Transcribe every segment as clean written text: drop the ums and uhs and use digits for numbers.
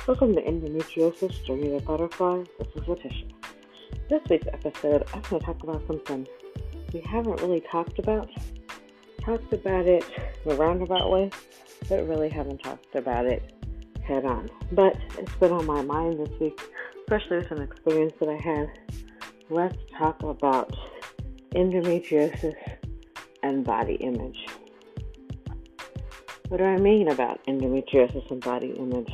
Welcome to Endometriosis Journey to Butterfly. This is Letitia. This week's episode, I'm going to talk about something we haven't really talked about. Talked about it in a roundabout way, but really haven't talked about it head on. But it's been on my mind this week, especially with an experience that I had. Let's talk about endometriosis and body image. What do I mean about endometriosis and body image?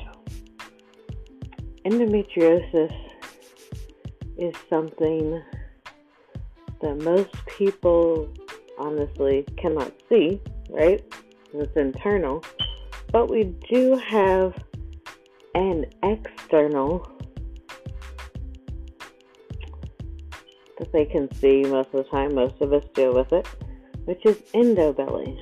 Endometriosis is something that most people honestly cannot see, right? It's internal. But we do have an external that they can see most of the time. Most of us deal with it, which is endobelly.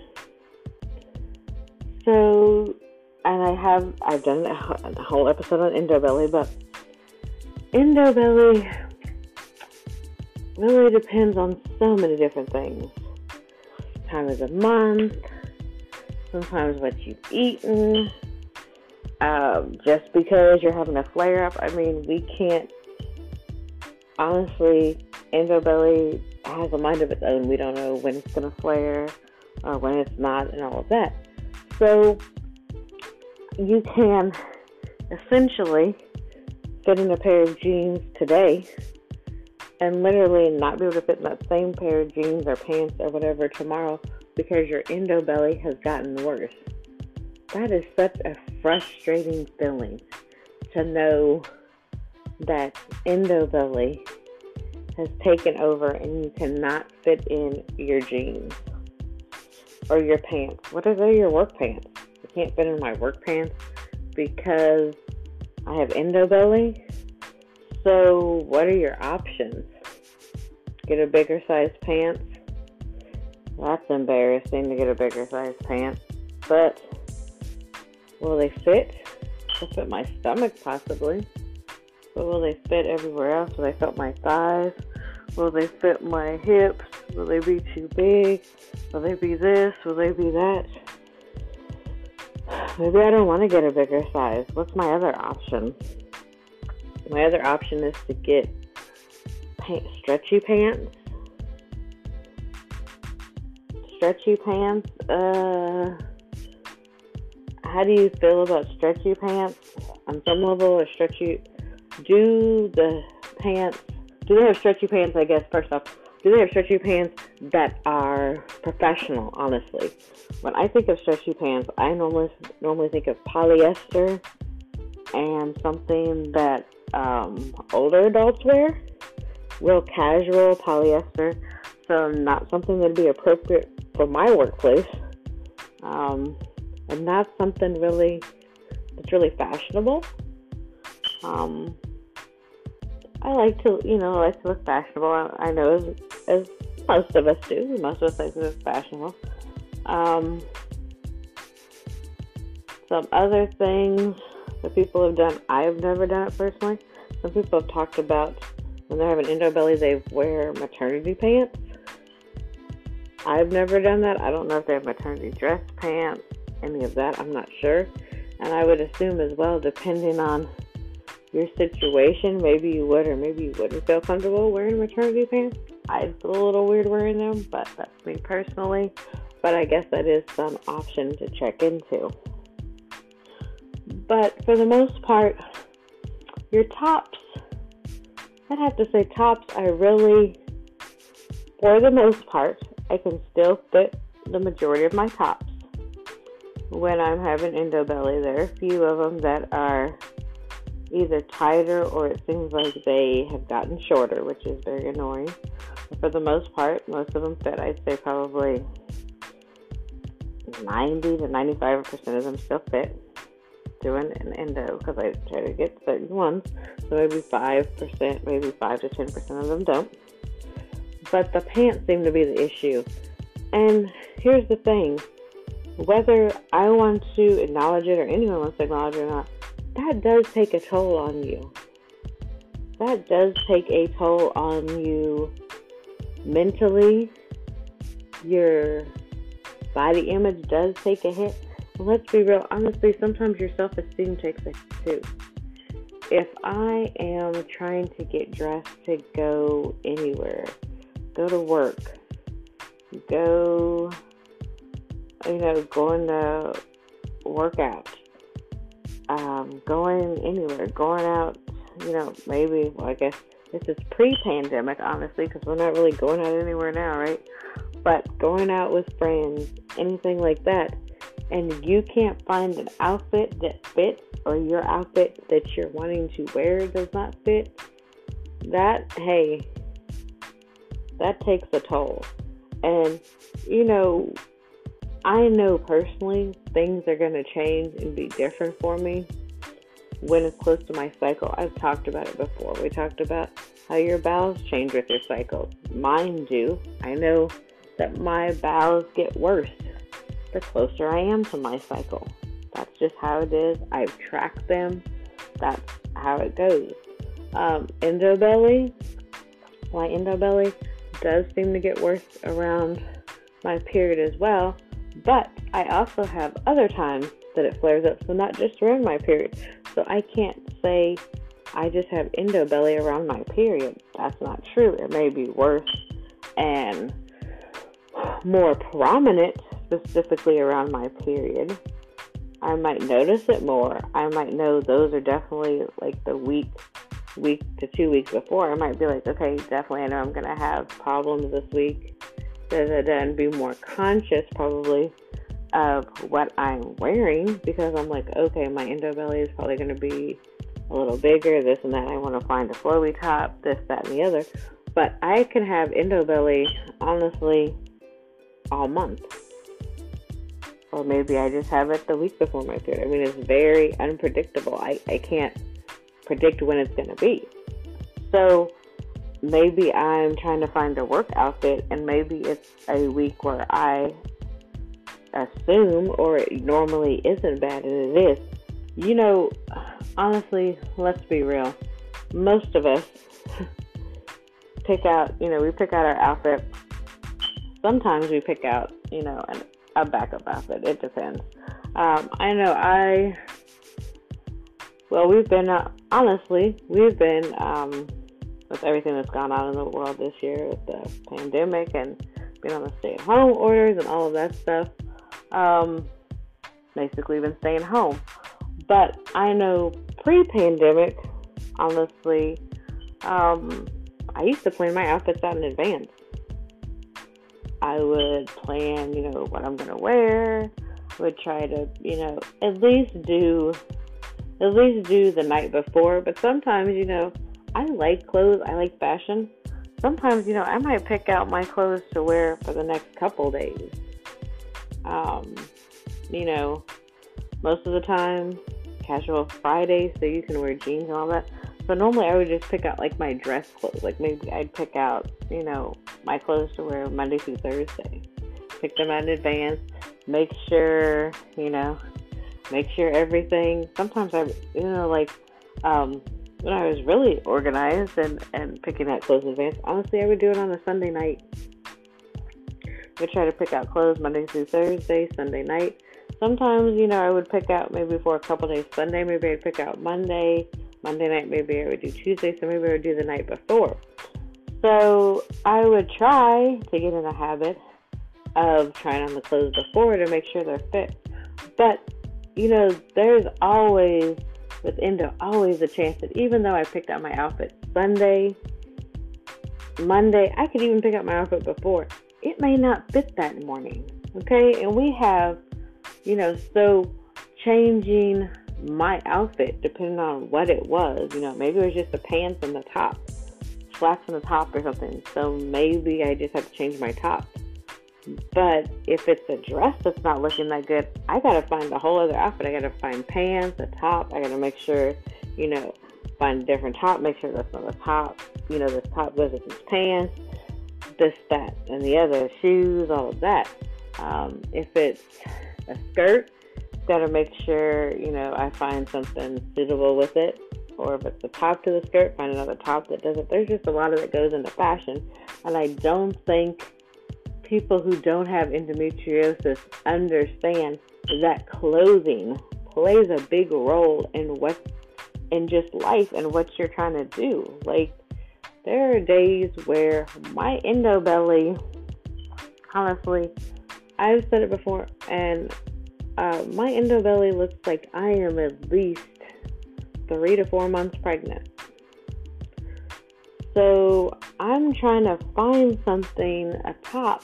So, and I've done a whole episode on endobelly, but endobelly really depends on so many different things. Time of the month, sometimes what you've eaten, just because you're having a flare-up. I mean, we can't, honestly, endobelly has a mind of its own. We don't know when it's going to flare or when it's not and all of that. So, you can essentially fit in a pair of jeans today and literally not be able to fit in that same pair of jeans or pants or whatever tomorrow because your endobelly has gotten worse. That is such a frustrating feeling to know that endobelly has taken over and you cannot fit in your jeans or your pants. What are your work pants? I can't fit in my work pants because I have endobelly. So what are your options? Get a bigger size pants? That's embarrassing to get a bigger size pants. But will they fit? They'll fit my stomach possibly. But will they fit everywhere else? Will they fit my thighs? Will they fit my hips? Will they be too big? Will they be this? Will they be that? Maybe I don't want to get a bigger size. What's my other option? My other option is to get stretchy pants. Stretchy pants. How do you feel about stretchy pants? On some level, or stretchy? Do they have stretchy pants? I guess first off, do they have stretchy pants that are professional? Honestly, when I think of stretchy pants, I normally think of polyester and something that older adults wear, real casual polyester. So not something that'd be appropriate for my workplace, and not something that's really fashionable. I like to look fashionable. I know as most of us do. Most of us like to look fashionable. Some other things that people have done, I've never done it personally. Some people have talked about when they're having endobelly, they wear maternity pants. I've never done that. I don't know if they have maternity dress pants, any of that. I'm not sure. And I would assume as well, depending on your situation, maybe you would or maybe you wouldn't feel comfortable wearing maternity pants. I'd feel a little weird wearing them, but that's me personally. But I guess that is some option to check into. But for the most part, your tops, I'd have to say tops, for the most part, I can still fit the majority of my tops. When I'm having endobelly, there are a few of them that are either tighter or it seems like they have gotten shorter, which is very annoying. But for the most part, most of them fit. I'd say probably 90 to 95% of them still fit doing an endo because I try to get certain ones. So maybe 5%, maybe 5 to 10% of them don't. But the pants seem to be the issue. And here's the thing. Whether I want to acknowledge it or anyone wants to acknowledge it or not, that does take a toll on you. That does take a toll on you mentally. Your body image does take a hit. And let's be real, honestly, sometimes your self-esteem takes a hit too. if I am trying to get dressed to go anywhere, go to work, go, going to work out, going anywhere, going out, maybe, well, I guess this is pre-pandemic, honestly, because we're not really going out anywhere now, right? But going out with friends, anything like that, and you can't find an outfit that fits, or your outfit that you're wanting to wear does not fit, that takes a toll. And, I know personally things are going to change and be different for me when it's close to my cycle. I've talked about it before. We talked about how your bowels change with your cycle. Mine do. I know that my bowels get worse the closer I am to my cycle. That's just how it is. I've tracked them. That's how it goes. Endobelly, my endobelly does seem to get worse around my period as well, but I also have other times that it flares up, so not just around my period. So I can't say I just have endobelly around my period. That's not true. It may be worse and more prominent specifically around my period. I might notice it more. I might know those are definitely like the week to 2 weeks before. I might be like, okay, definitely I know I'm going to have problems this week. And be more conscious probably of what I'm wearing, because I'm like, okay, my endobelly is probably going to be a little bigger, this and that. I want to find a flowy top, this, that, and the other. But I can have endobelly, honestly, all month. Or maybe I just have it the week before my period. I mean, it's very unpredictable. I can't predict when it's going to be. So maybe I'm trying to find a work outfit, and maybe it's a week where I assume, or it normally isn't bad, and it is. Honestly, let's be real. Most of us pick out our outfit. Sometimes we pick out, a backup outfit. It depends. We've been, with everything that's gone on in the world this year with the pandemic and being on the stay-at-home orders and all of that stuff, basically been staying home. But I know pre-pandemic, honestly, I used to plan my outfits out in advance. I would plan, what I'm going to wear. I would try to, at least do the night before. But sometimes, I like clothes. I like fashion. Sometimes, I might pick out my clothes to wear for the next couple days. Most of the time, casual Friday, so you can wear jeans and all that. So normally I would just pick out like my dress clothes. Like maybe I'd pick out, my clothes to wear Monday through Thursday. Pick them out in advance. Make sure everything. Sometimes when I was really organized and picking out clothes in advance, honestly, I would do it on a Sunday night. I would try to pick out clothes Monday through Thursday, Sunday night. Sometimes, I would pick out maybe for a couple days Sunday. Maybe I'd pick out Monday night. Maybe I would do Tuesday, so maybe I would do the night before. So I would try to get in a habit of trying on the clothes before to make sure they're fit. But, there's always a chance that even though I picked out my outfit Sunday, Monday, I could even pick out my outfit before. It may not fit that morning, okay? And we have, so changing my outfit depending on what it was. Maybe it was just the pants and the top, slacks and the top or something. So maybe I just have to change my top. But if it's a dress that's not looking that good, I gotta find a whole other outfit. I gotta find pants, a top. I gotta make sure, find a different top. Make sure that's not the top. This top goes with this pants, this, that, and the other, shoes, all of that. If it's a skirt, gotta make sure, I find something suitable with it. Or if it's the top to the skirt, find another top that doesn't. There's just a lot of that goes into fashion. And I don't think people who don't have endometriosis understand that clothing plays a big role in what in just life and what you're trying to do. Like, there are days where my endo belly, honestly, I've said it before, and my endo belly looks like I am at least 3 to 4 months pregnant. So I'm trying to find something, a top,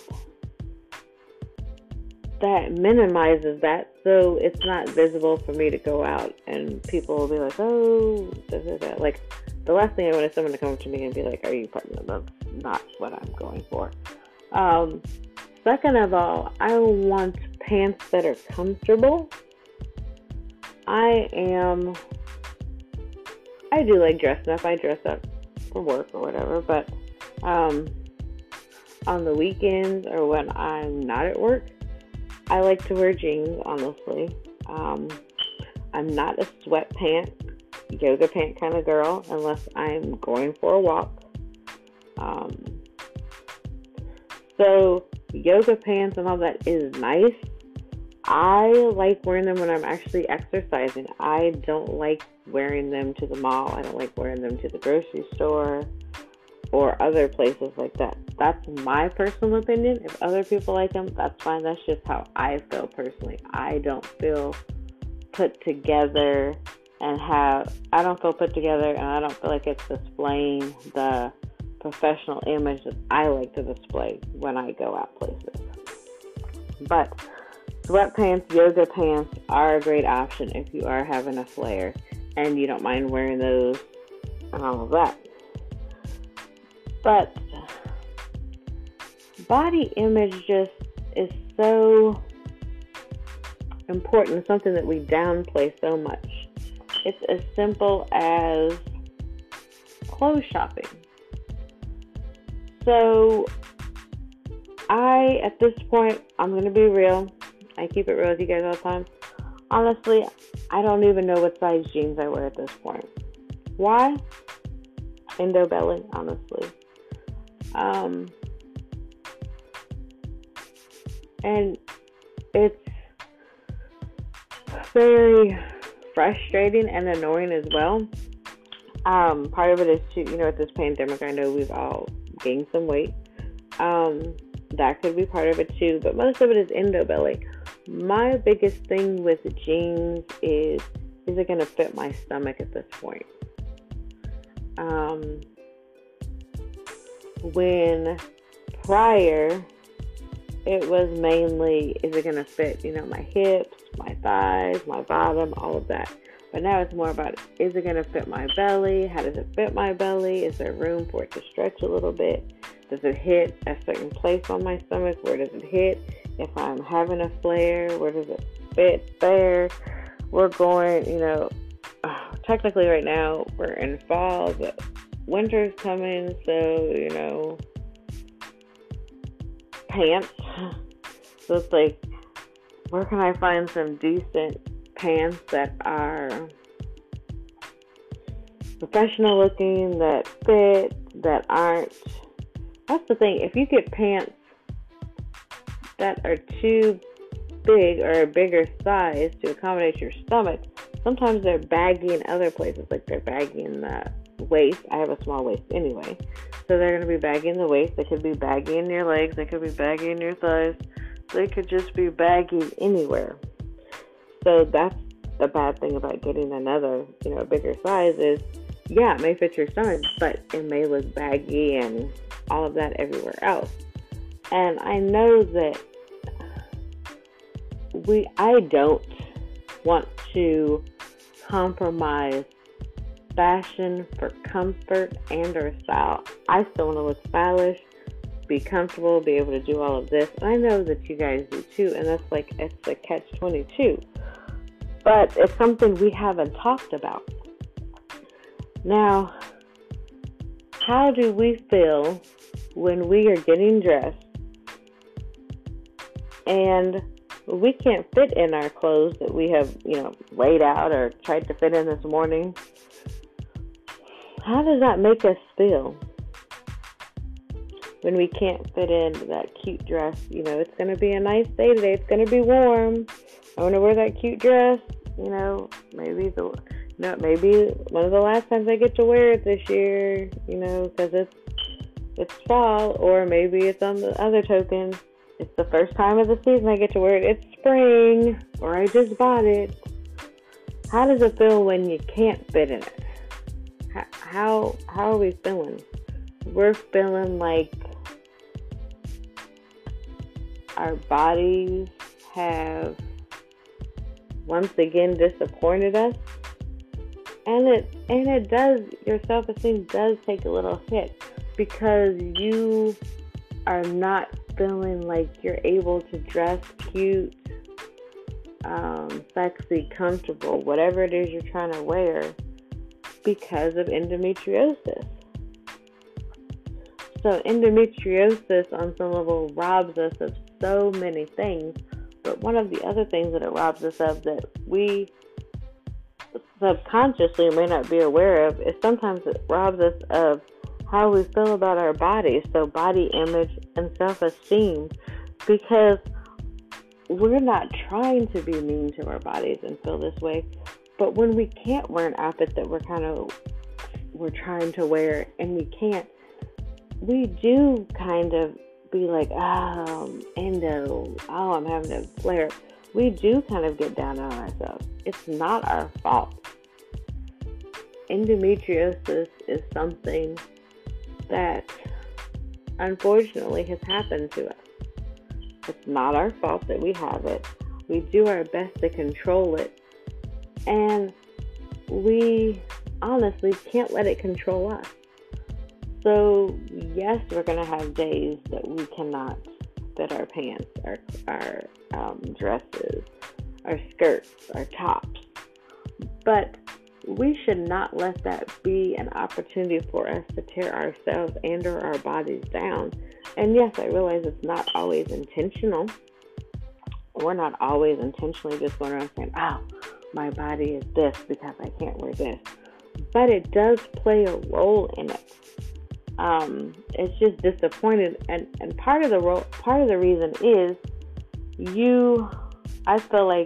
that minimizes that, so it's not visible for me to go out and people will be like, oh, da. Like, the last thing I want is someone to come up to me and be like, are you pregnant? That's not what I'm going for. Second of all, I want pants that are comfortable. I do like dressing up. I dress up for work or whatever, but on the weekends or when I'm not at work, I like to wear jeans, honestly. I'm not a sweatpant, yoga pant kind of girl unless I'm going for a walk. So yoga pants and all that is nice. I like wearing them when I'm actually exercising. I don't like wearing them to the mall. I don't like wearing them to the grocery store or other places like that. That's my personal opinion. If other people like them, that's fine. That's just how I feel personally. I don't feel put together and I don't feel put together, and I don't feel like it's displaying the professional image that I like to display when I go out places. But sweatpants, yoga pants are a great option if you are having a flare and you don't mind wearing those and all of that. But body image just is so important, something that we downplay so much. It's as simple as clothes shopping. So at this point, I'm going to be real. I keep it real with you guys all the time. Honestly, I don't even know what size jeans I wear at this point. Why? Endo belly, honestly. And it's very frustrating and annoying as well. Part of it is too, with this pandemic, I know we've all gained some weight. That could be part of it too, but most of it is endo belly. My biggest thing with jeans is it going to fit my stomach at this point? When prior, it was mainly, is it going to fit, my hips, my thighs, my bottom, all of that. But now it's more about, is it going to fit my belly? How does it fit my belly? Is there room for it to stretch a little bit? Does it hit a certain place on my stomach? Where does it hit? If I'm having a flare, where does it fit there? We're going, technically right now we're in fall, but winter's coming, so, pants. So it's like, where can I find some decent pants that are professional looking, that fit, that aren't. That's the thing. If you get pants that are too big or a bigger size to accommodate your stomach, sometimes they're baggy in other places, like they're baggy in the waist. I have a small waist anyway. So they're going to be baggy in the waist. They could be baggy in your legs. They could be baggy in your thighs. They could just be baggy anywhere. So that's the bad thing about getting another, bigger size is, it may fit your stomach, but it may look baggy and all of that everywhere else. And I know that I don't want to compromise fashion for comfort and or style. I still want to look stylish, be comfortable, be able to do all of this. And I know that you guys do too, and it's the catch-22. But it's something we haven't talked about. Now, how do we feel when we are getting dressed and we can't fit in our clothes that we have, laid out or tried to fit in this morning? How does that make us feel when we can't fit in that cute dress? It's going to be a nice day today. It's going to be warm. I want to wear that cute dress. Maybe No, maybe one of the last times I get to wear it this year, because it's fall, or maybe it's on the other token. It's the first time of the season I get to wear it. It's spring, or I just bought it. How does it feel when you can't fit in it? How are we feeling? We're feeling like our bodies have once again disappointed us, and it does. Your self-esteem does take a little hit because you are not feeling like you're able to dress cute, sexy, comfortable, whatever it is you're trying to wear, because of endometriosis. So endometriosis on some level robs us of so many things, but one of the other things that it robs us of that we subconsciously may not be aware of is sometimes it robs us of how we feel about our bodies, so body image and self-esteem, because we're not trying to be mean to our bodies and feel this way, but when we can't wear an outfit that we're trying to wear and we can't, we do kind of be like, endo, I'm having a flare. We do kind of get down on ourselves. It's not our fault. Endometriosis is something that unfortunately has happened to us. It's not our fault that we have it. We do our best to control it, and we honestly can't let it control us. So yes, we're going to have days that we cannot fit our pants, our dresses, our skirts, our tops. But we should not let that be an opportunity for us to tear ourselves and or our bodies down. And yes, I realize it's not always intentional. We're not always intentionally just going around saying, my body is this because I can't wear this. But it does play a role in it. It's just disappointed, and part of the reason is I feel like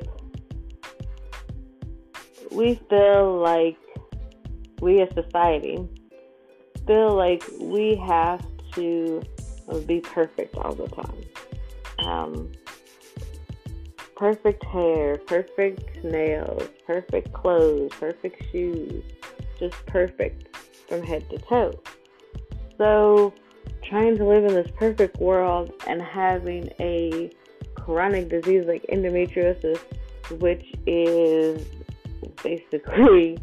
we as society feel like we have to be perfect all the time. Perfect hair, perfect nails, perfect clothes, perfect shoes, just perfect from head to toe. So trying to live in this perfect world and having a chronic disease like endometriosis, which is basically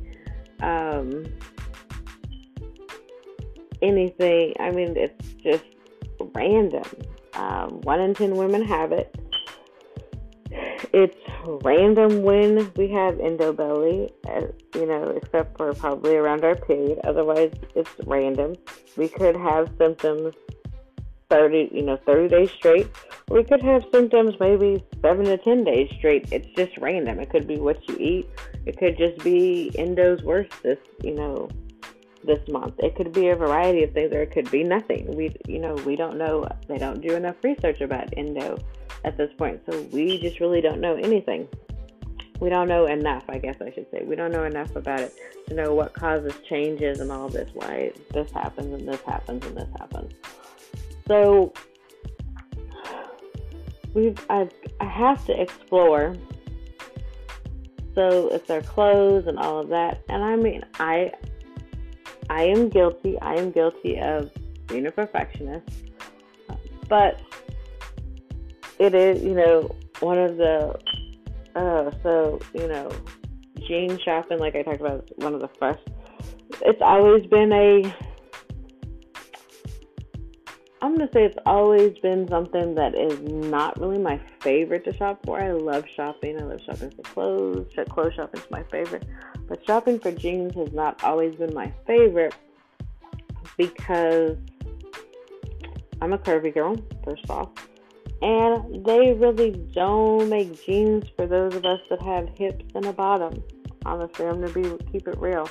anything, it's just random. 1 in 10 women have it. It's random when we have endobelly, except for probably around our period. Otherwise, it's random. We could have symptoms 30 days straight. We could have symptoms maybe 7 to 10 days straight. It's just random. It could be what you eat. It could just be endo's worse this month. It could be a variety of things, or it could be nothing. We don't know. They don't do enough research about endo at this point, so we just really don't know anything. We don't know enough, I guess I should say. We don't know enough about it to know what causes changes and all this, why this happens and this happens and this happens. So I have to explore. So it's our clothes and all of that. And I am guilty. I am guilty of being a perfectionist. But it is, one of the, jean shopping, like I talked about, is one of the first. It's always been I'm going to say it's always been something that is not really my favorite to shop for. I love shopping. I love shopping for clothes. Clothes shopping is my favorite. But shopping for jeans has not always been my favorite because I'm a curvy girl, first off. And they really don't make jeans for those of us that have hips and a bottom. Honestly, I'm going to keep it real.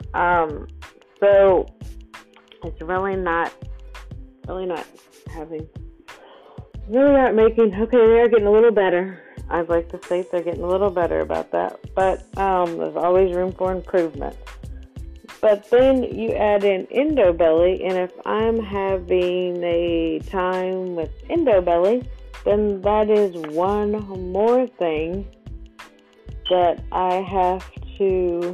So it's really not making, okay, they are getting a little better. I'd like to say they're getting a little better about that, but there's always room for improvement. But then you add in Indobelly, and if I'm having a time with Indobelly, then that is one more thing that I have to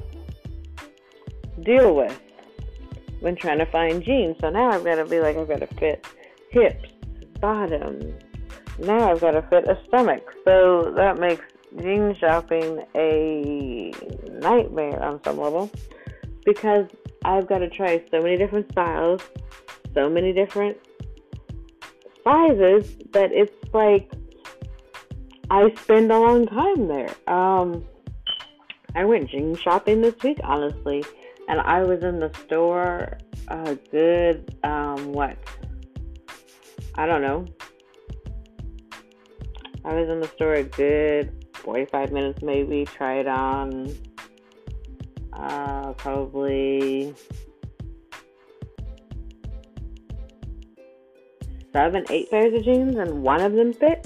deal with when trying to find jeans. So now I've got to be like, I've got to fit hips, bottoms. Now I've got to fit a stomach. So that makes jean shopping a nightmare on some level, because I've got to try so many different styles, so many different sizes, that it's like I spend a long time there. I went jean shopping this week, honestly, and I was in the store a good, I don't know. I was in the store a good 45 minutes maybe, tried on probably 7, 8 pairs of jeans, and one of them fit.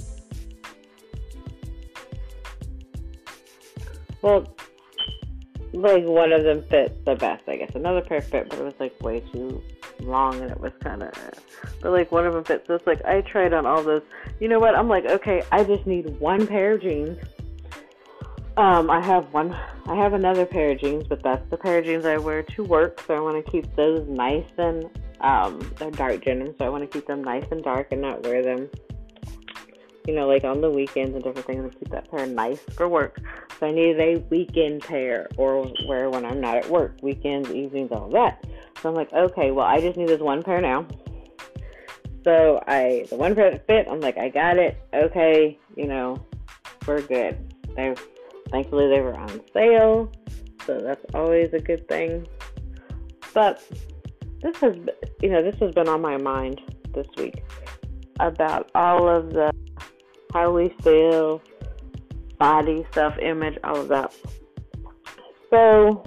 Well, like one of them fit the best, I guess. Another pair fit, but it was like way too long, and it was kind of, but like one of them fit. So it's like I tried on all those. You know what? I'm like, okay, I just need one pair of jeans. I have another pair of jeans, but that's the pair of jeans I wear to work, so I want to keep those nice and, they're dark denim, so I want to keep them nice and dark and not wear them, like on the weekends and different things, and keep that pair nice for work. So I needed a weekend pair, or wear when I'm not at work, weekends, evenings, all that. So I'm like, okay, well, I just need this one pair now. So the one pair that fit, I'm like, I got it. Okay, we're good. Thankfully, they were on sale, so that's always a good thing. But this has been on my mind this week about all of the how we feel, body, self-image, all of that. So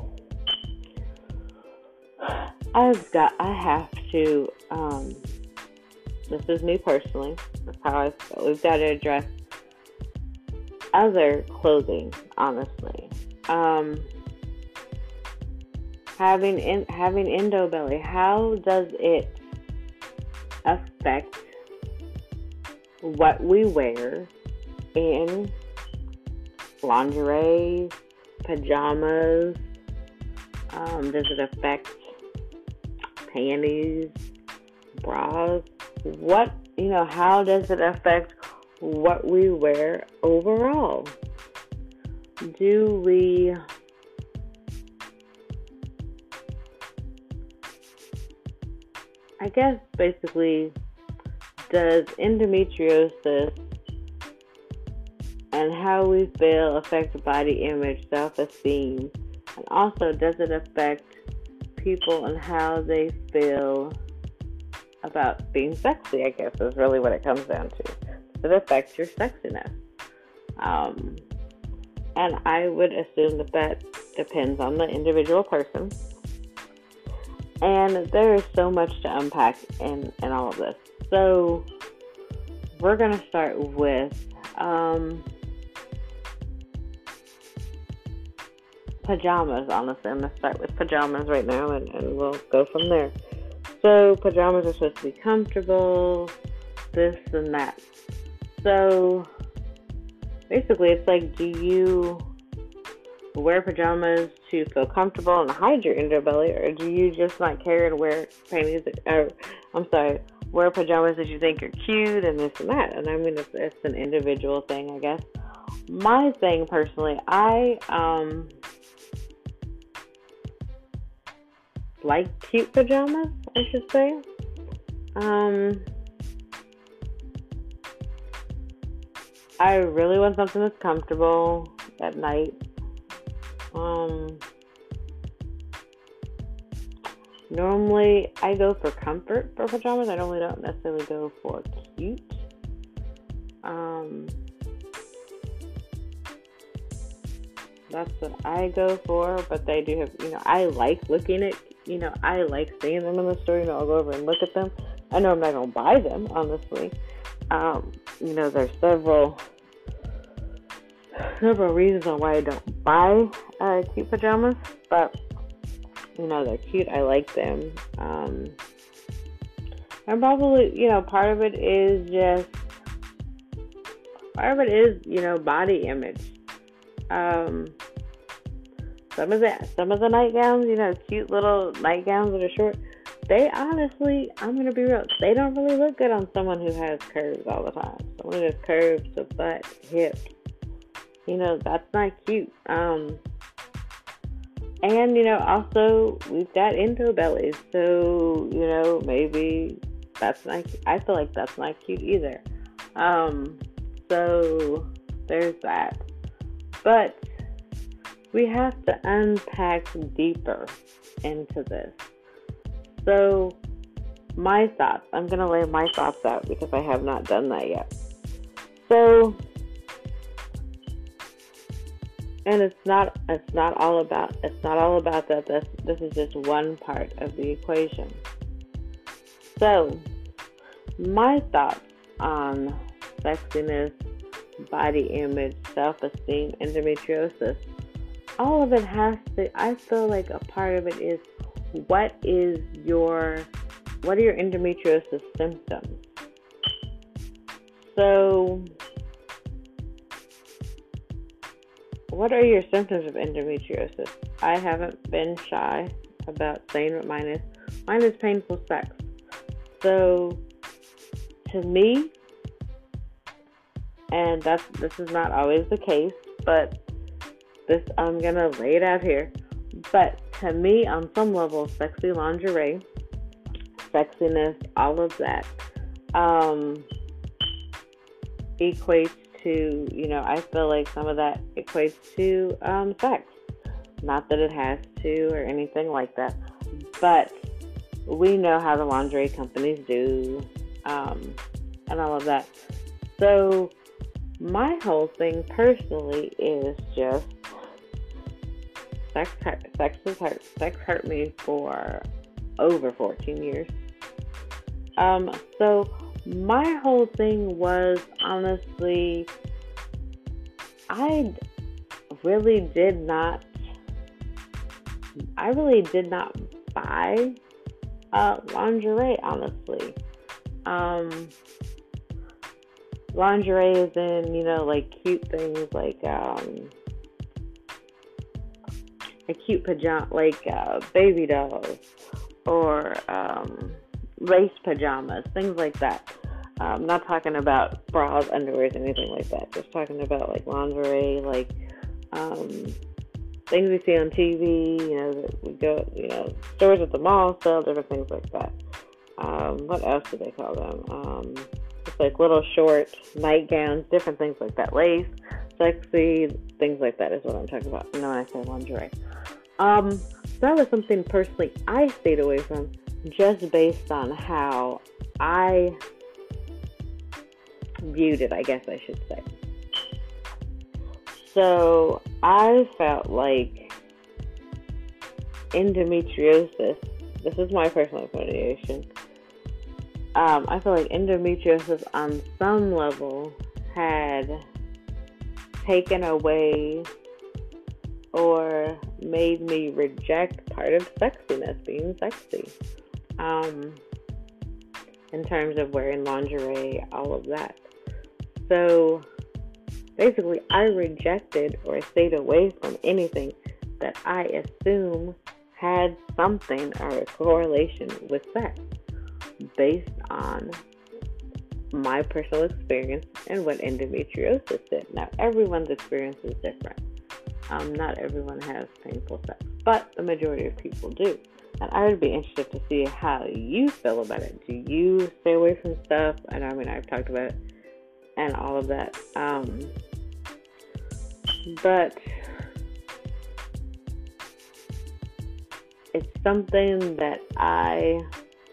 I have to. This is me personally. That's how I feel. We've got to address other clothing, honestly. Having Indobelly, how does it affect what we wear in lingerie, pajamas? Does it affect panties, bras? How does it affect what we wear overall? Do we basically, does endometriosis and how we feel affect body image, self-esteem, and also does it affect people and how they feel about being sexy, I guess, is really what it comes down to. It affects your sexiness. And I would assume that depends on the individual person. And there is so much to unpack in all of this. So we're going to start with pajamas, honestly. I'm going to start with pajamas right now, and we'll go from there. So pajamas are supposed to be comfortable, this and that. So basically, it's like, do you wear pajamas to feel comfortable and hide your underbelly, or do you just not care and wear wear pajamas that you think are cute and this and that? And I mean, it's an individual thing, I guess. My thing personally, I like cute pajamas, I should say. I really want something that's comfortable at night. Normally, I go for comfort for pajamas. I normally don't necessarily go for cute. That's what I go for, but they do have, I like looking at, I like seeing them in the store. I'll go over and look at them. I know I'm not going to buy them, honestly. There's several several reasons on why I don't buy cute pajamas, but they're cute. I like them. And probably, part of it is body image. Some of the nightgowns, cute little nightgowns that are short, they honestly, I'm going to be real, they don't really look good on someone who has curves all the time. Someone who has curves to butt, hips, that's not cute. And, also, we've got into bellies, so, maybe that's not, I feel like that's not cute either. So, there's that. But we have to unpack deeper into this. So, my thoughts, I'm going to lay my thoughts out because I have not done that yet. So, and it's not all about that. This is just one part of the equation. So, my thoughts on sexiness, body image, self-esteem, endometriosis, all of it I feel like a part of it is, what are your endometriosis symptoms? So, what are your symptoms of endometriosis? I haven't been shy about saying what mine is. Mine is painful sex. So, to me, and this is not always the case, but this, I'm going to lay it out here. But to me, on some level, sexy lingerie, sexiness, all of that, equates to, I feel like some of that equates to sex. Not that it has to or anything like that, but we know how the lingerie companies do, and all of that. So my whole thing personally is just sex hurt me for over 14 years. So my whole thing was, honestly, I really did not buy lingerie, honestly. Lingerie is in, like cute things like a cute pajama, like baby dolls, or lace pajamas, things like that. I'm not talking about bras, underwears, anything like that. Just talking about like lingerie, like things we see on TV. That we go, stores at the mall sell different things like that. What else do they call them? It's like little short nightgowns, different things like that. Lace, sexy, things like that is what I'm talking about when I say lingerie. That was something personally I stayed away from, just based on how I viewed it, I guess I should say. So I felt like endometriosis, this is my personal affiliation, I feel like endometriosis on some level had taken away or made me reject part of sexiness, being sexy, in terms of wearing lingerie, all of that. So basically, I rejected or stayed away from anything that I assume had something or a correlation with sex, based on my personal experience and what endometriosis did. Now, everyone's experience is different. Not everyone has painful sex, but the majority of people do. And I would be interested to see how you feel about it. Do you stay away from stuff? And I mean, I've talked about it and all of that. But it's something that I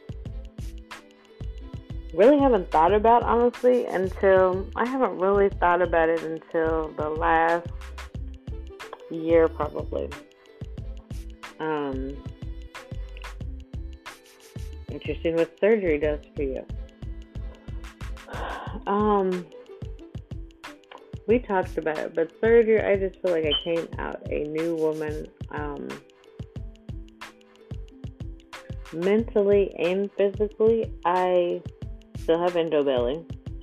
really haven't thought about, honestly, I haven't really thought about it until the last year, probably. Interesting what surgery does for you. we talked about it, but surgery, I just feel like I came out a new woman, mentally and physically. I still have endobelly.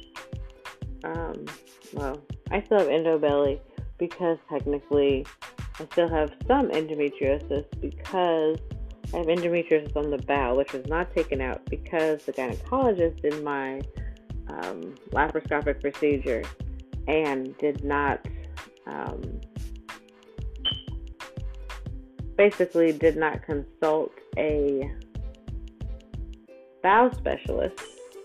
Well, I still have endobelly because technically I still have some endometriosis because I have endometriosis on the bowel, which was not taken out because the gynecologist did my laparoscopic procedure and did not, basically did not consult a bowel specialist.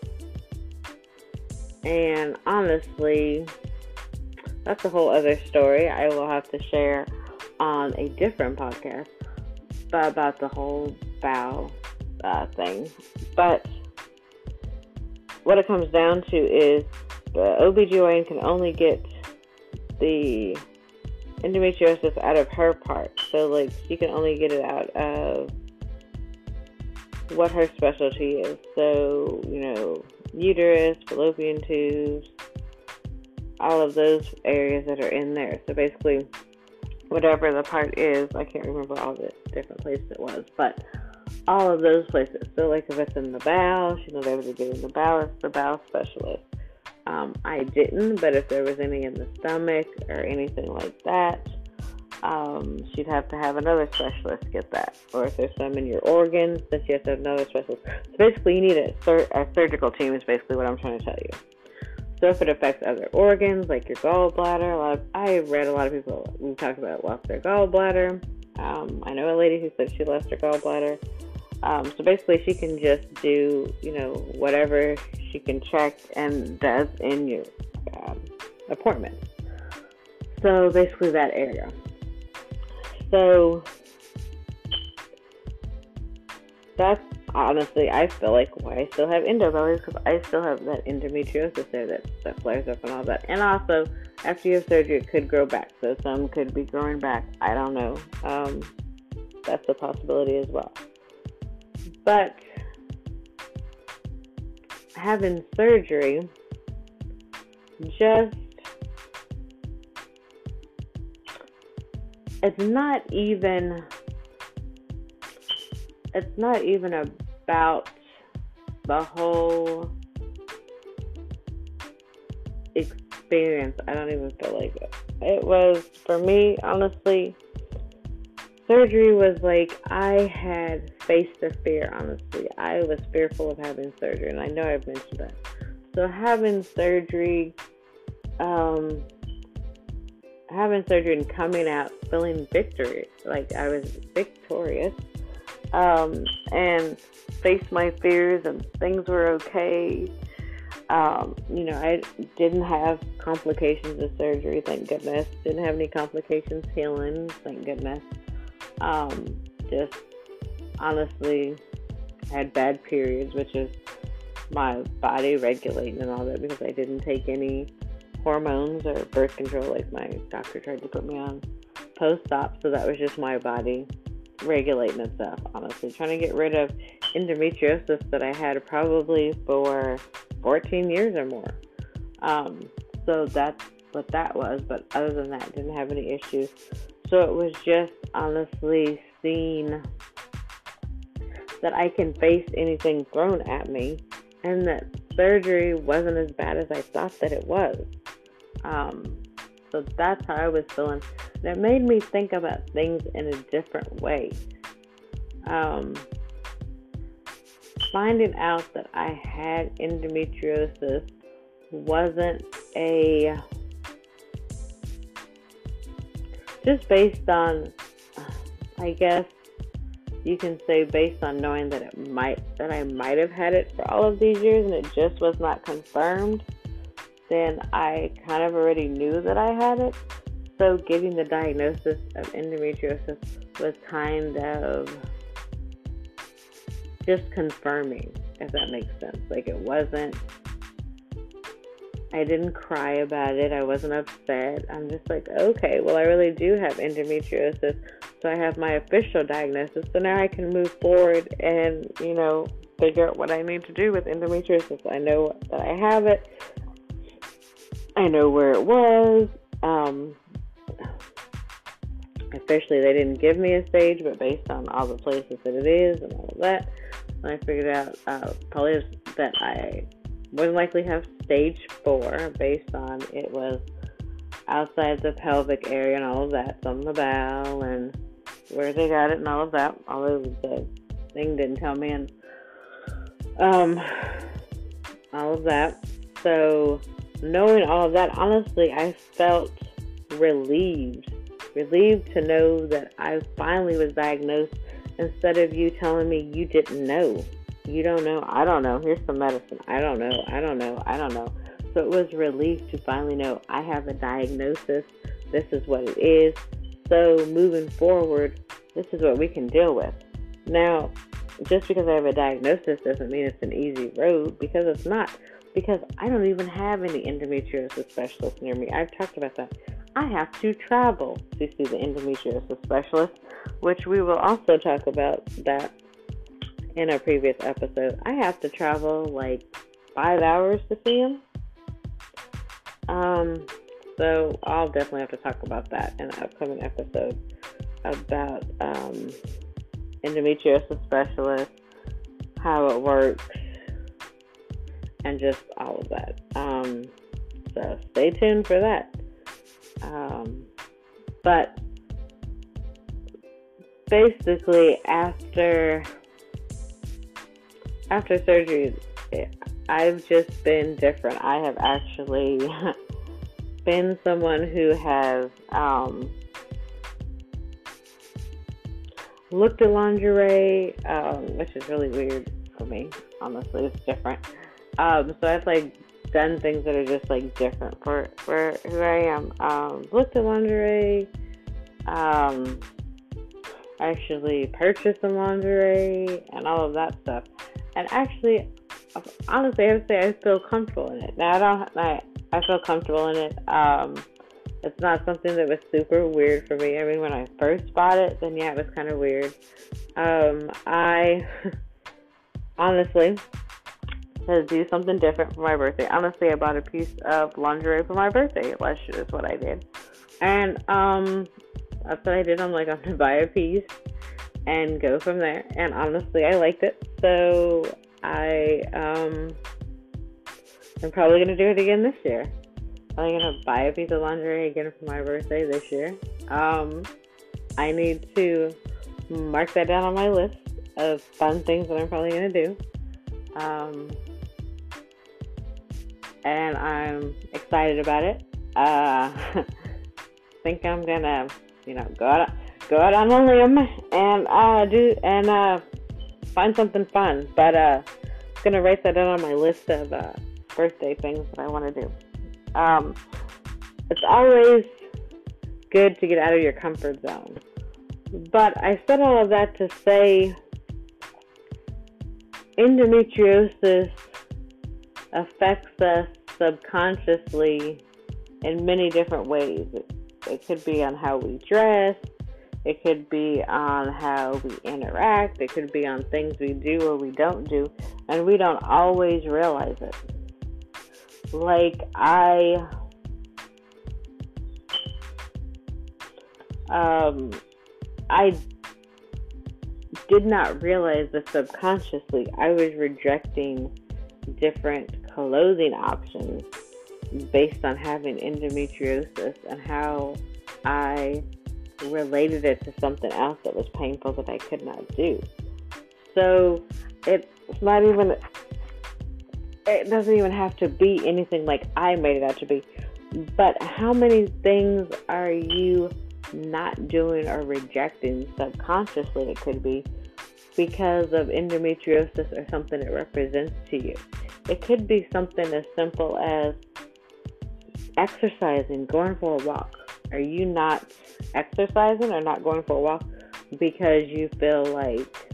And honestly, that's a whole other story I will have to share on a different podcast about the whole bowel thing. But what it comes down to is the OBGYN can only get the endometriosis out of her part. So, like, she can only get it out of what her specialty is. So, uterus, fallopian tubes, all of those areas that are in there. So basically, whatever the part is, I can't remember all the different places it was, but all of those places. So like if it's in the bowel, she's not able to get in the bowel, it's the bowel specialist. I didn't, but if there was any in the stomach or anything like that, she'd have to have another specialist get that. Or if there's some in your organs, then she has to have another specialist. So basically, you need a surgical team is basically what I'm trying to tell you. So if it affects other organs, like your gallbladder, I've read a lot of people who talk about lost their gallbladder. I know a lady who said she lost her gallbladder. So basically, she can just do, whatever she can check and does in your appointment. So basically that area. So that's honestly, I feel like why I still have endobelly is because I still have that endometriosis there that flares up and all that. And also, after you have surgery, it could grow back. So some could be growing back. I don't know. That's a possibility as well. But having surgery it's not even about the whole experience. I don't even feel like it. It was, for me, honestly, surgery was like I had faced the fear, honestly. I was fearful of having surgery, and I know I've mentioned that. So having surgery and coming out feeling victory, like I was victorious, and faced my fears and things were okay. I didn't have complications of surgery, thank goodness. Didn't have any complications healing, thank goodness. Just honestly had bad periods, which is my body regulating and all that, because I didn't take any hormones or birth control like my doctor tried to put me on post-op. So that was just my body regulating itself, honestly, trying to get rid of endometriosis that I had probably for 14 years or more. So that's what that was. But other than that, didn't have any issues. So it was just honestly seeing that I can face anything thrown at me, and that surgery wasn't as bad as I thought that it was. So that's how I was feeling. And it made me think about things in a different way. Finding out that I had endometriosis wasn't just based on, I guess you can say, based on knowing that I might have had it for all of these years and it just was not confirmed, then I kind of already knew that I had it. So getting the diagnosis of endometriosis was kind of just confirming, if that makes sense. Like, I didn't cry about it. I wasn't upset. I'm just like, okay, well, I really do have endometriosis. So I have my official diagnosis. So now I can move forward and, figure out what I need to do with endometriosis. I know that I have it. I know where it was. Officially, they didn't give me a stage, but based on all the places that it is and all of that, I figured out probably that I would likely have stage 4 based on it was outside the pelvic area and all of that, so on the bowel and where they got it and all of that, although the thing didn't tell me, and all of that. So knowing all of that, honestly, I felt relieved to know that I finally was diagnosed, instead of you telling me you didn't know. You don't know, I don't know, here's some medicine, I don't know. So it was relief to finally know I have a diagnosis, this is what it is, so moving forward, this is what we can deal with. Now, just because I have a diagnosis doesn't mean it's an easy road, because it's not, because I don't even have any endometriosis specialists near me. I've talked about that. I have to travel to see the endometriosis specialist, which we will also talk about that in a previous episode. I have to travel like 5 hours to see him. So I'll definitely have to talk about that in an upcoming episode about endometriosis specialist, how it works, and just all of that. So stay tuned for that. But basically, after surgery, I've just been different. I have actually been someone who has looked at lingerie, which is really weird for me. Honestly, it's different. So I've like done things that are just like different for who I am. Looked at lingerie, actually purchased some lingerie and all of that stuff. And actually, honestly, I would say I feel comfortable in it. Now I feel comfortable in it. It's not something that was super weird for me. I mean, when I first bought it, then yeah, it was kind of weird. I honestly to do something different for my birthday. Honestly, I bought a piece of lingerie for my birthday last year. Is what I did, and that's what I did. I'm going to buy a piece and go from there. And honestly, I liked it, so I'm probably gonna do it again this year. I'm gonna buy a piece of lingerie again for my birthday this year. I need to mark that down on my list of fun things that I'm probably gonna do. And I'm excited about it. Think I'm gonna, go out on a limb and find something fun. But I'm gonna write that down on my list of birthday things that I want to do. It's always good to get out of your comfort zone. But I said all of that to say endometriosis affects us subconsciously in many different ways. It could be on how we dress. It could be on how we interact. It could be on things we do or we don't do. And we don't always realize it. Like I did not realize that subconsciously I was rejecting different clothing options based on having endometriosis and how I related it to something else that was painful that I could not do. So it doesn't even have to be anything like I made it out to be. But how many things are you not doing or rejecting subconsciously? It could be because of endometriosis or something it represents to you. It could be something as simple as exercising, going for a walk. Are you not exercising or not going for a walk because you feel like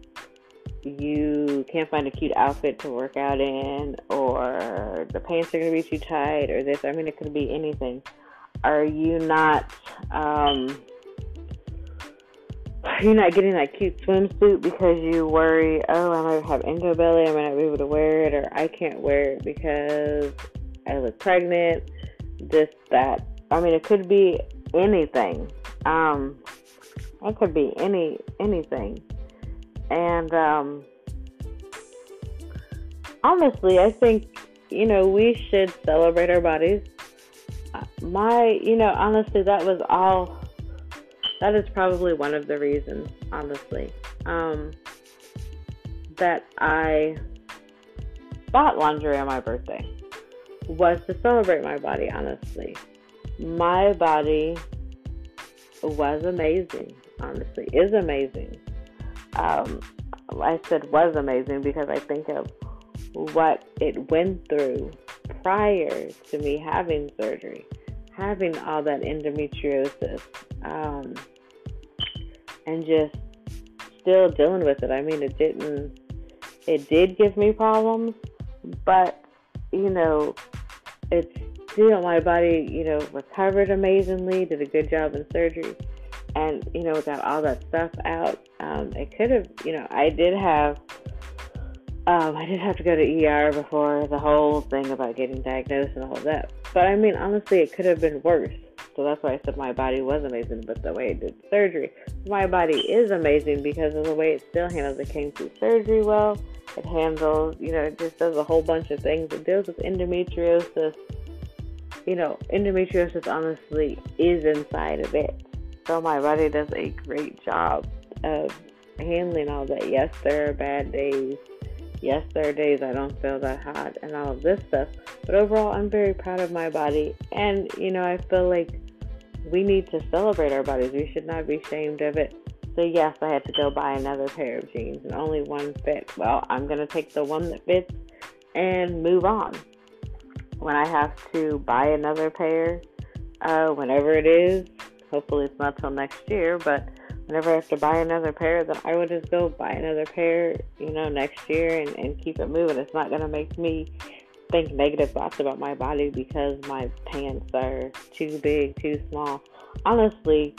you can't find a cute outfit to work out in, or the pants are going to be too tight, or this? I mean, it could be anything. Are you not getting that cute swimsuit because you worry, oh, I might have endobelly, I might not be able to wear it, or I can't wear it because I look pregnant, this, that. I mean, it could be anything. It could be anything. And honestly, I think, we should celebrate our bodies. Honestly, that is probably one of the reasons, honestly, that I bought lingerie on my birthday, was to celebrate my body, honestly. My body was amazing, honestly, is amazing. I said was amazing because I think of what it went through prior to me having surgery, having all that endometriosis, and just still dealing with it. I mean, it did give me problems, but, it's still, my body, recovered amazingly, did a good job in surgery, and, got all that stuff out. It could have, I did have to go to ER before the whole thing about getting diagnosed and all of that. But I mean, honestly, it could have been worse. So that's why I said my body was amazing, but the way it did surgery. My body is amazing because of the way it still handles. It came through surgery well. It handles, it just does a whole bunch of things. It deals with endometriosis. Endometriosis honestly is inside of it. So my body does a great job of handling all that. Yes, there are bad days. Yes, there are days I don't feel that hot and all of this stuff. But overall, I'm very proud of my body. And, I feel like we need to celebrate our bodies. We should not be ashamed of it. So, yes, I had to go buy another pair of jeans and only one fit. Well, I'm going to take the one that fits and move on. When I have to buy another pair, whenever it is, hopefully it's not till next year, but whenever I have to buy another pair, then I would just go buy another pair, next year and keep it moving. It's not going to make me think negative thoughts about my body because my pants are too big, too small. Honestly,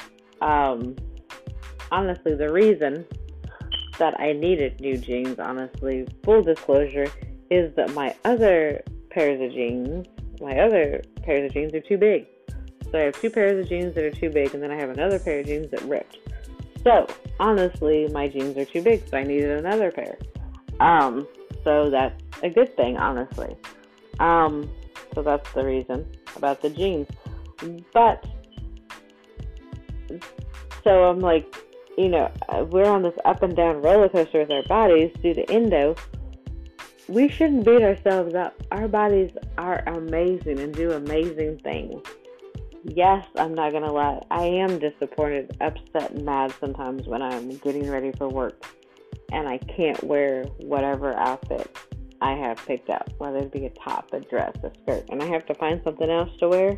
the reason that I needed new jeans, honestly, full disclosure, is that my other pairs of jeans are too big. So I have two pairs of jeans that are too big, and then I have another pair of jeans that ripped. So, honestly, my jeans are too big, so I needed another pair. So that's a good thing, honestly. So that's the reason about the jeans. But, so I'm like, we're on this up and down roller coaster with our bodies due to endo. We shouldn't beat ourselves up. Our bodies are amazing and do amazing things. Yes, I'm not going to lie. I am disappointed, upset, and mad sometimes when I'm getting ready for work and I can't wear whatever outfit I have picked up, whether it be a top, a dress, a skirt, and I have to find something else to wear.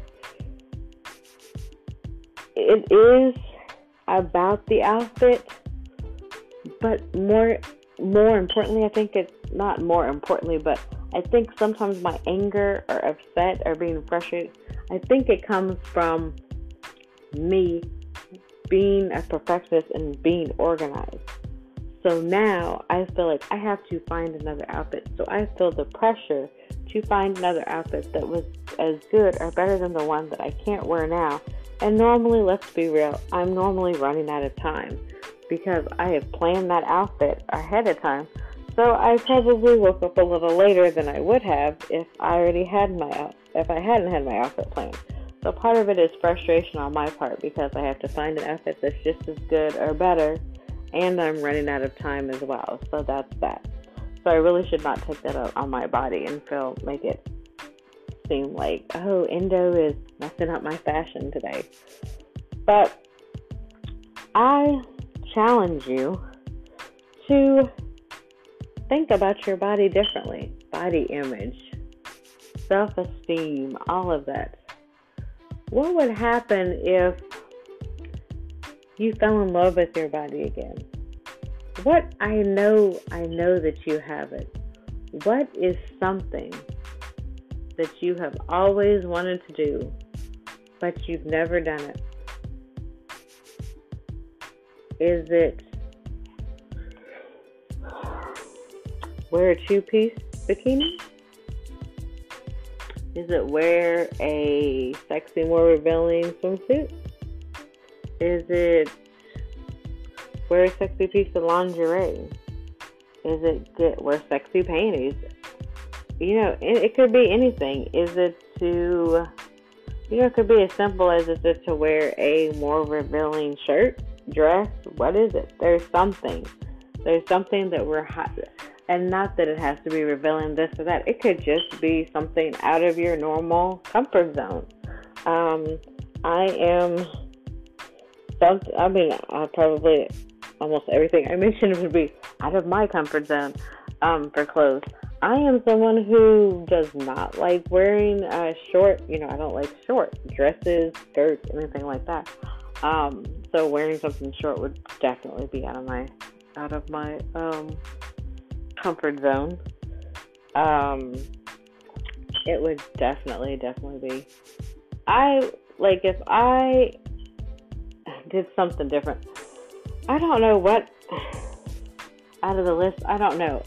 It is about the outfit, but more importantly, I think it's not more importantly, but I think sometimes my anger or upset or being frustrated, I think it comes from me being a perfectionist and being organized. So now I feel like I have to find another outfit. So I feel the pressure to find another outfit that was as good or better than the one that I can't wear now. And normally, let's be real, I'm normally running out of time because I have planned that outfit ahead of time. So I probably woke up a little later than I would have if I hadn't had my outfit planned. So part of it is frustration on my part because I have to find an outfit that's just as good or better, and I'm running out of time as well. So that's that. So I really should not take that out on my body and make it seem like, oh, endo is messing up my fashion today. But I challenge you to think about your body differently. Body image, self-esteem, all of that. What would happen if you fell in love with your body again? I know that you have it. What is something that you have always wanted to do, but you've never done it? Is it wear a two-piece bikini? Is it wear a sexy, more revealing swimsuit? Is it wear a sexy piece of lingerie? Is it wear sexy panties? It could be anything. Is it to, it could be as simple as is it to wear a more revealing shirt, dress? What is it? There's something. There's something that we're hot. And not that it has to be revealing this or that. It could just be something out of your normal comfort zone. Probably almost everything I mentioned would be out of my comfort zone for clothes. I am someone who does not like wearing short, I don't like short dresses, skirts, anything like that. So wearing something short would definitely be out of my comfort zone. It would definitely be. If I did something different. I don't know what out of the list. I don't know.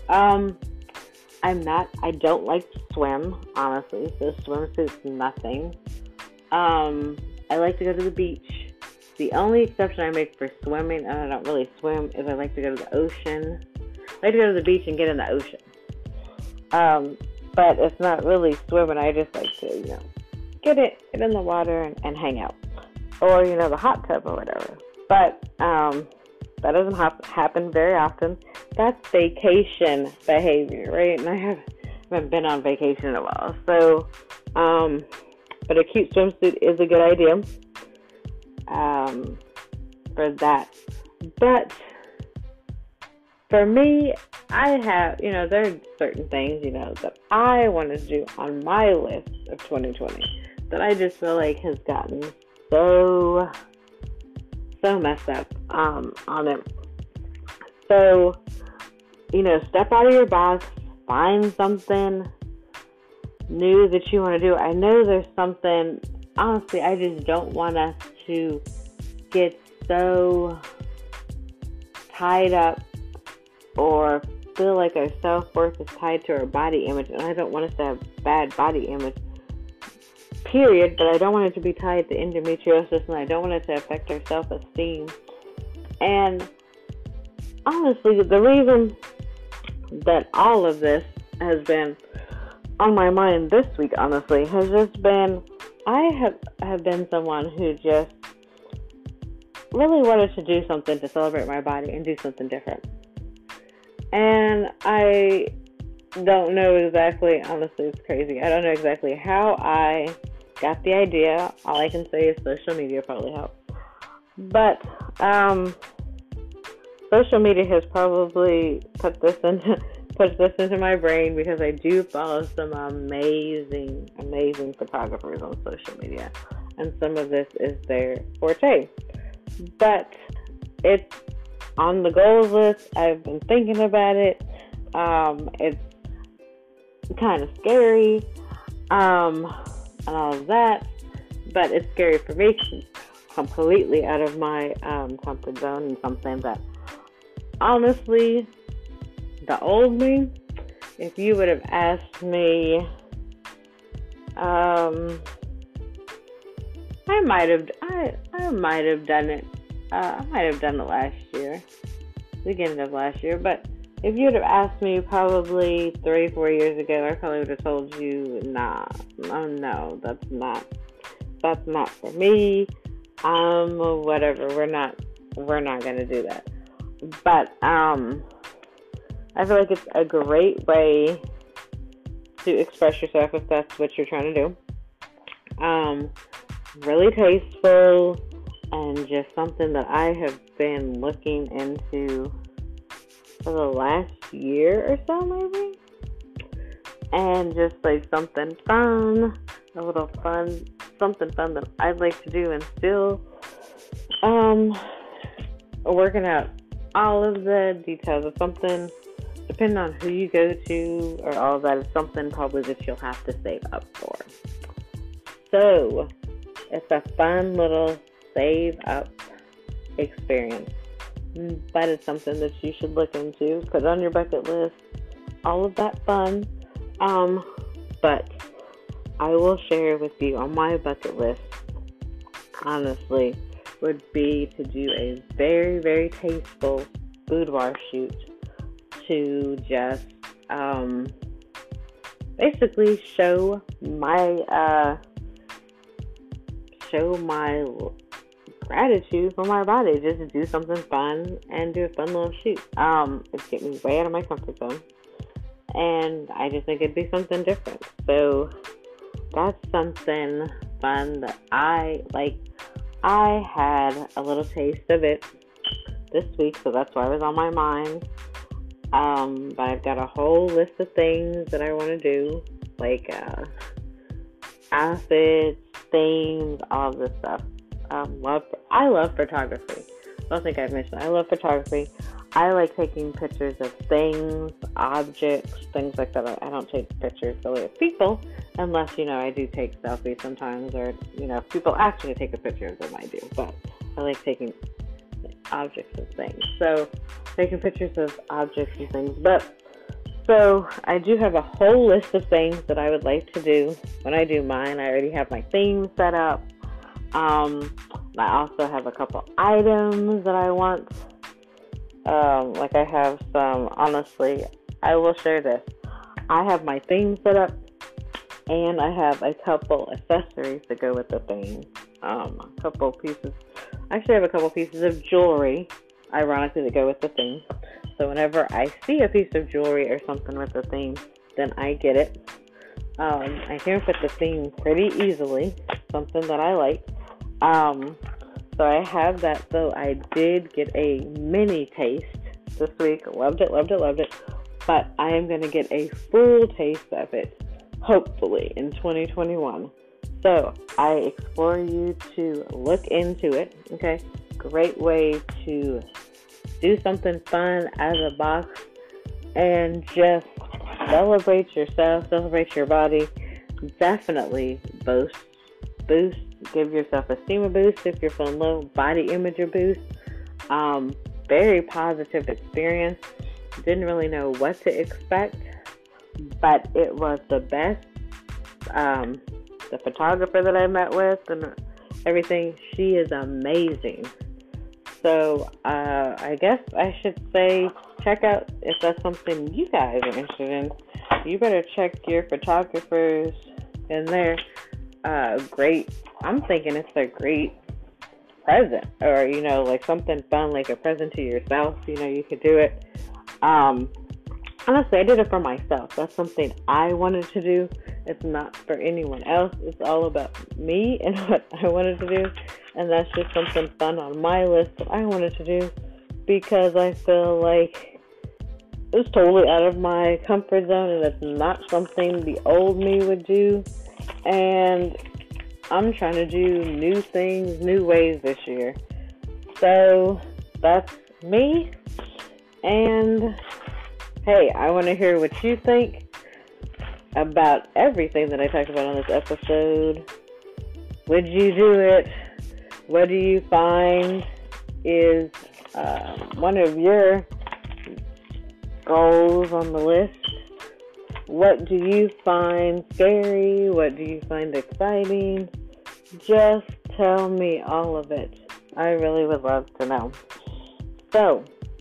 I don't like to swim, honestly. So swimsuit's nothing. I like to go to the beach. The only exception I make for swimming, and I don't really swim, is I like to go to the ocean. I like to go to the beach and get in the ocean. But it's not really swimming. I just like to, get in the water and hang out. Or, the hot tub or whatever. But that doesn't happen very often. That's vacation behavior, right? And I haven't been on vacation in a while. So, but a cute swimsuit is a good idea for that. But for me, I have, there are certain things, that I want to do on my list of 2020 that I just feel like has gotten so messed up on it. So, step out of your box, find something new that you want to do. I know there's something, honestly, I just don't want us to get so tied up or feel like our self-worth is tied to our body image. And I don't want us to have bad body image, period, but I don't want it to be tied to endometriosis, and I don't want it to affect our self-esteem. And honestly, the reason that all of this has been on my mind this week, honestly, has just been, I have been someone who just really wanted to do something to celebrate my body and do something different. And I don't know exactly, honestly, it's crazy. I don't know exactly how I got the idea. All I can say is social media probably helped. But social media has probably put this into my brain, because I do follow some amazing photographers on social media, and some of this is their forte. But it's on the goals list. I've been thinking about it. It's kind of scary, and all of that, but it's scary for me because it's completely out of my comfort zone, and something that, honestly, the old me, if you would have asked me, I might have done it. I might have done it last year, beginning of last year. But if you would have asked me probably 3-4 years ago, I probably would have told you, no, that's not for me. Whatever. We're not gonna do that. But I feel like it's a great way to express yourself if that's what you're trying to do. Really tasteful, and just something that I have been looking into for the last year or so, maybe. And just like something fun, something fun that I'd like to do, and still working out all of the details of something, depending on who you go to or all of that, is something probably that you'll have to save up for. So it's a fun little save up experience, but it's something that you should look into, put on your bucket list, all of that fun. But I will share with you on my bucket list, honestly, would be to do a very, very tasteful boudoir shoot to just basically show my gratitude for my body. Just to do something fun and do a fun little shoot. It'd get me way out of my comfort zone, and I just think it'd be something different. So that's something fun that I like. I had a little taste of it this week, so that's why it was on my mind. But I've got a whole list of things that I want to do, like outfits, themes, all of this stuff. I love photography. I don't think I've mentioned I love photography. I like taking pictures of things, objects, things like that. I don't take pictures really of people unless, I do take selfies sometimes, or, if people ask me to take a picture of them, I do. But I like taking objects and things. So, taking pictures of objects and things. So I do have a whole list of things that I would like to do when I do mine. I already have my theme set up. I also have a couple items that I want. Like I have some, honestly, I will share this. I have my theme set up, and I have a couple accessories to go with the theme. I have a couple pieces of jewelry, ironically, to go with the theme. So whenever I see a piece of jewelry or something with the theme, then I get it. I can fit the theme pretty easily, something that I like. So I have that. So I did get a mini taste this week. Loved it. But I am going to get a full taste of it, hopefully, in 2021. So I explore you to look into it. Okay, great way to do something fun out of the box and just celebrate yourself, celebrate your body. Definitely boost, give yourself esteem a boost if you're feeling low, body image a boost. Very positive experience. Didn't really know what to expect, but it was the best. The photographer that I met with and everything, she is amazing. So I guess I should say, check out if that's something you guys are interested in. You better check your photographers in there. Great. I'm thinking it's a great present, or like something fun, like a present to yourself. You could do it. Honestly, I did it for myself. That's something I wanted to do. It's not for anyone else. It's all about me and what I wanted to do. And that's just something fun on my list that I wanted to do, because I feel like it's totally out of my comfort zone, and it's not something the old me would do. And I'm trying to do new things, new ways this year. So that's me. And hey, I want to hear what you think about everything that I talked about on this episode. Would you do it? What do you find is one of your goals on the list? What do you find scary? What do you find exciting? Just tell me all of it. I really would love to know. So,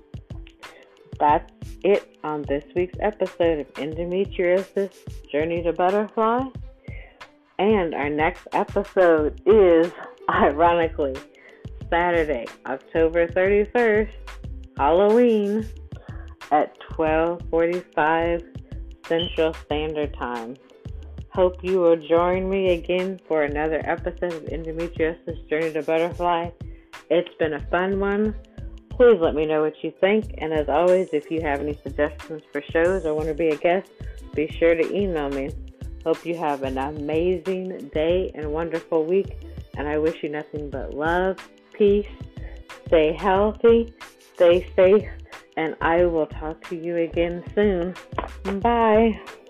that's it on this week's episode of Endometriosis Journey to Butterfly. And our next episode is, ironically, Saturday, October 31st, Halloween, at 12:45 Central Standard Time. Hope you will join me again for another episode of Endometriosis Journey to Butterfly. It's been a fun one. Please let me know what you think. And as always, if you have any suggestions for shows or want to be a guest, be sure to email me. Hope you have an amazing day and wonderful week. And I wish you nothing but love, peace, stay healthy, stay safe, and I will talk to you again soon. Bye.